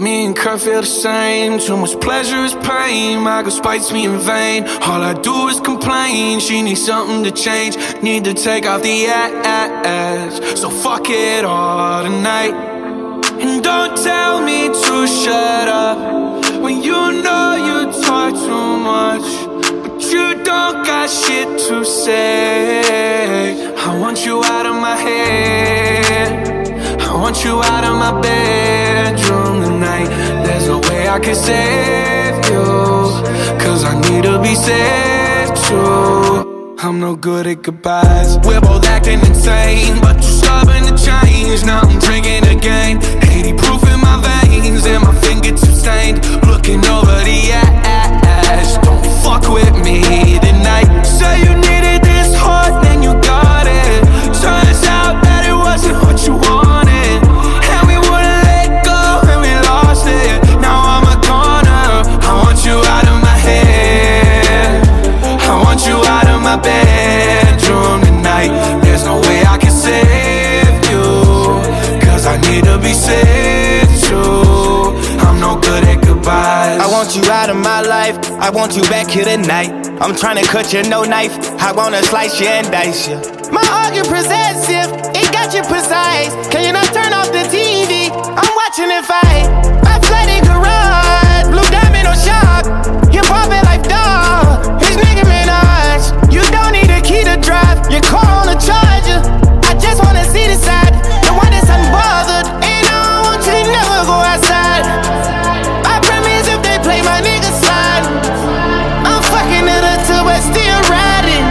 Me and Kurt feel the same. Too much pleasure is pain. My girl spites me in vain. All I do is complain. She needs something to change. Need to take off the ass. So fuck it all tonight. And don't tell me to shut up when you know you talk too much, but you don't got shit to say. I want you out of my head. I want you out of my bedroom tonight. There's no way I can save you, cause I need to be saved too. I'm no good at goodbyes. We're both acting insane, but you're stubborn to change. Now I'm drinking again, 80 proof in my veins, and my fingertips stained. Looking over the ass. Don't fuck with me tonight. Say you needed this hard, then you got it. Turns out that it wasn't what you wanted, and we wouldn't let go, and we lost it. Now I'm a goner. I want you out of my head. I want you out of my bedroom tonight. There's no way I can save you, cause I need to be saved too. I'm no good at goodbyes. I want you out of my life. I want you back here tonight. I'm trying to cut you, no knife. I wanna slice you and dice you. My heart get possessive, it got you precise. Can you not turn off the TV? I'm watching it fight. I flooded garage, blue diamond on shock. You pop it like dog, it's Nicki Minaj. You don't need a key to drive, your car on a charger. I just wanna see the side, the one that's unbothered. And I don't want you to never go outside. I promise if they play my nigga side, I'm fucking it up till but still riding.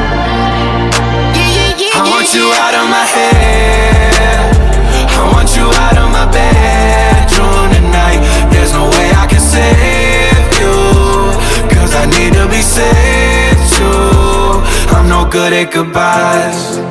I want you out of my head. I want you out of my bedroom tonight. There's no way I can save you, cause I need to be saved too. I'm no good at goodbyes.